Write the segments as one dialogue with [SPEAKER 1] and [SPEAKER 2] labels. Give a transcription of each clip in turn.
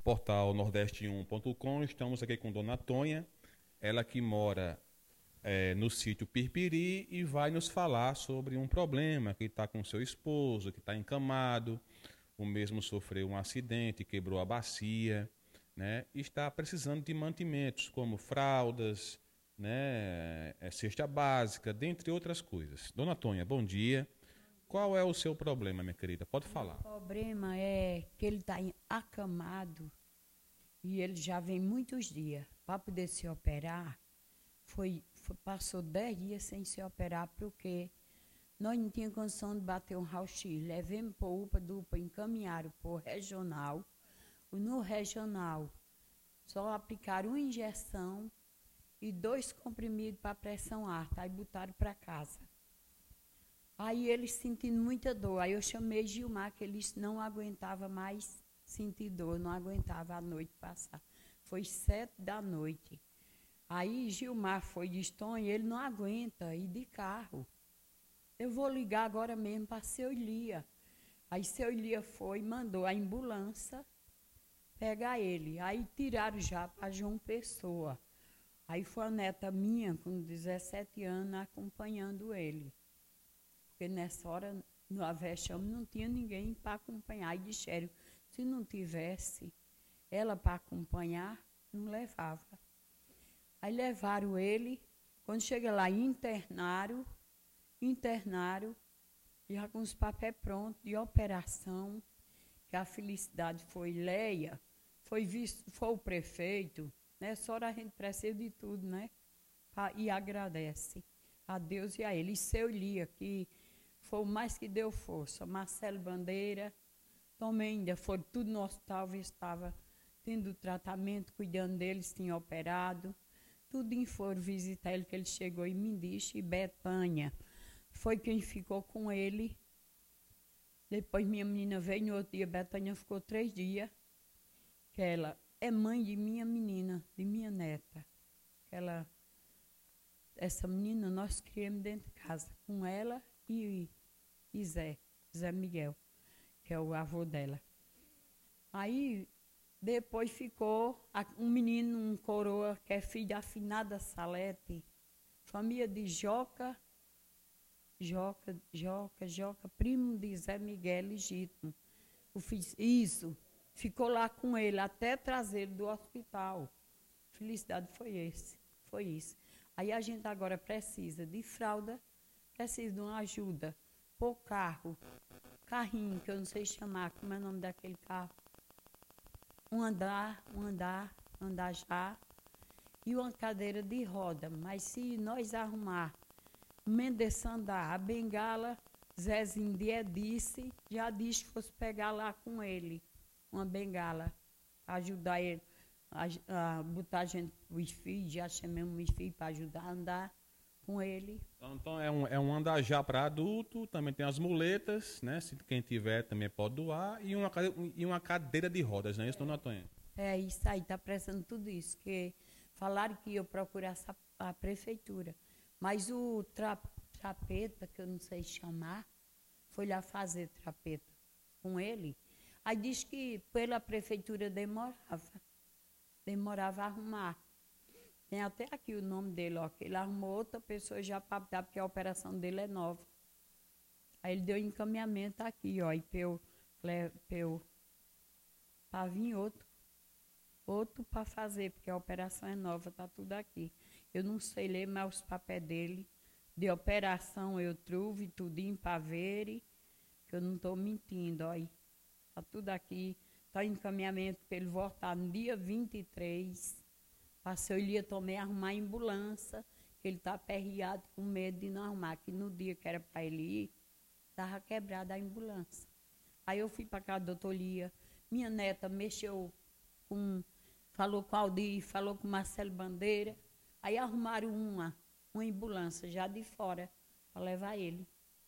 [SPEAKER 1] portal nordeste1.com. Estamos aqui com Dona Tonha, ela que mora no sítio Pirpiri e vai nos falar sobre um problema que está com seu esposo, que está encamado, o mesmo sofreu um acidente, quebrou a bacia, né? E está precisando de mantimentos como fraldas, né? Cesta básica, dentre outras coisas. Dona Tonha, bom dia. Qual é o seu problema, minha querida? Pode falar.
[SPEAKER 2] O problema é que ele está acamado e ele já vem muitos dias. Para poder se operar, passou 10 dias sem se operar, porque nós não tínhamos condição de bater um raio-x. Levemos para o UPA, do UPA encaminharam para o regional. No regional, só aplicaram uma injeção e 2 comprimidos para pressão alta. Aí botaram para casa. Aí ele sentindo muita dor. Aí eu chamei Gilmar, que ele não aguentava mais sentir dor, não aguentava a noite passar. Foi 7 da noite. Aí Gilmar foi de Estonha, ele não aguenta ir de carro. Eu vou ligar agora mesmo para seu Ilia. Aí seu Ilia foi, mandou a ambulância pegar ele. Aí tiraram já para João Pessoa. Aí foi a neta minha, com 17 anos, acompanhando ele. Porque nessa hora, no Avexame, não tinha ninguém para acompanhar. Aí disseram, se não tivesse ela para acompanhar, não levava. Aí levaram ele, quando chega lá, internaram, já com os papéis prontos, de operação, que a felicidade foi Leia, foi o prefeito, nessa hora a gente precisa de tudo, né? E agradece a Deus e a ele. E seu Lia, que foi o mais que deu força. Marcelo Bandeira, também ainda foram tudo no hospital, estava tendo tratamento, cuidando deles, tinha operado. Tudinho foram visitar ele, que ele chegou em Mindiche, e Betânia foi quem ficou com ele. Depois minha menina veio, no outro dia Betânia ficou 3 dias, que ela é mãe de minha menina, de minha neta. Essa menina nós criamos dentro de casa, com ela e Zé Miguel, que é o avô dela. Aí, depois ficou um menino, um coroa, que é filho da afinada Salete, família de Joca, primo de Zé Miguel legítimo. Isso, ficou lá com ele, até trazer ele do hospital. Felicidade foi isso. Aí a gente agora precisa de fralda, precisa de uma ajuda, por carrinho, que eu não sei chamar, como é o nome daquele carro? Um andar já, e uma cadeira de roda. Mas se nós arrumar Mendes andar, a bengala, Zezinho já disse que fosse pegar lá com ele, uma bengala, ajudar ele, a botar a gente, os filhos, já chamamos os filhos para ajudar a andar com ele.
[SPEAKER 1] Então é um andar já para adulto, também tem as muletas, né? Se quem tiver também pode doar, e uma cadeira de rodas, não é isso, Dona Tonha?
[SPEAKER 2] É isso aí, está precisando tudo isso, que falaram que eu procurasse a prefeitura, mas o trapeta, que eu não sei chamar, foi lá fazer trapeta com ele. Aí disse que pela prefeitura demorava a arrumar. Tem até aqui o nome dele, ó, que ele arrumou outra pessoa já para dar, porque a operação dele é nova. Aí ele deu encaminhamento aqui, ó, e para vir outro para fazer, porque a operação é nova, tá tudo aqui. Eu não sei ler mais os papéis dele, de operação eu trouxe tudinho para ver, que eu não estou mentindo, ó, tá tudo aqui, tá encaminhamento para ele voltar no dia 23. Passou ele ia também arrumar a ambulância, que ele está aperreado com medo de não arrumar, que no dia que era para ele ir, estava quebrada a ambulância. Aí eu fui para casa do doutor Lia, minha neta falou com Aldir, falou com Marcelo Bandeira, aí arrumaram uma ambulância já de fora para levar ele.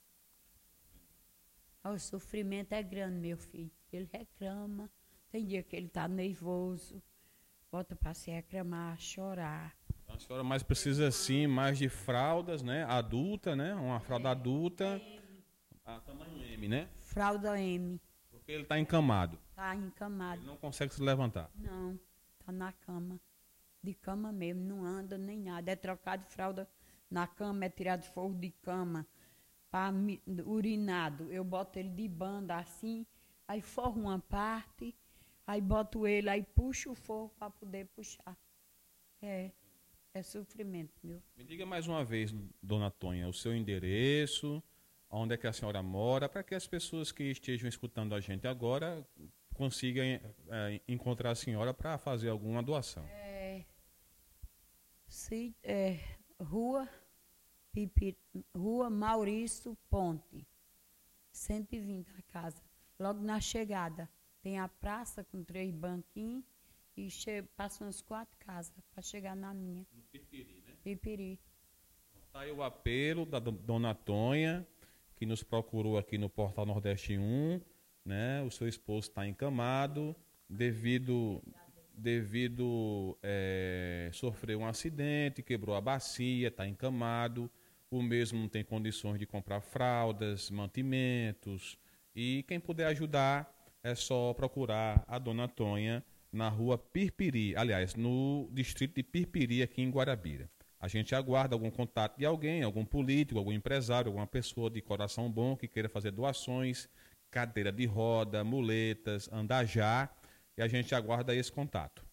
[SPEAKER 2] O sofrimento é grande, meu filho. Ele reclama, tem dia que ele está nervoso, bota para se reclamar, chorar.
[SPEAKER 1] A senhora mais precisa, sim, mais de fraldas, né? Adulta, né? Uma fralda adulta. A tamanho M, né?
[SPEAKER 2] Fralda M.
[SPEAKER 1] Porque ele está encamado.
[SPEAKER 2] Tá encamado.
[SPEAKER 1] Ele não consegue se levantar.
[SPEAKER 2] Não, tá na cama. De cama mesmo, não anda nem nada. É trocado de fralda na cama, é tirado forro de cama. Urinado. Eu boto ele de banda assim, aí forro uma parte, aí boto ele, aí puxo o forro para poder puxar. É sofrimento, meu.
[SPEAKER 1] Me diga mais uma vez, dona Tonha, o seu endereço, onde é que a senhora mora, para que as pessoas que estejam escutando a gente agora consigam encontrar a senhora para fazer alguma doação.
[SPEAKER 2] Rua Rua Maurício Ponte, 120 a casa. Logo na chegada tem a praça com 3 banquinhos e passa umas 4 casas para chegar na minha.
[SPEAKER 1] No Pirpiri, né?
[SPEAKER 2] Pirpiri.
[SPEAKER 1] Está aí o apelo da dona Tonha, que nos procurou aqui no Portal Nordeste 1, né? O seu esposo está encamado devido sofrer um acidente, quebrou a bacia, está encamado. O mesmo não tem condições de comprar fraldas, mantimentos. E quem puder ajudar é só procurar a dona Tonha na rua Pirpiri, aliás, no distrito de Pirpiri, aqui em Guarabira. A gente aguarda algum contato de alguém, algum político, algum empresário, alguma pessoa de coração bom que queira fazer doações, cadeira de roda, muletas, andar já, e a gente aguarda esse contato.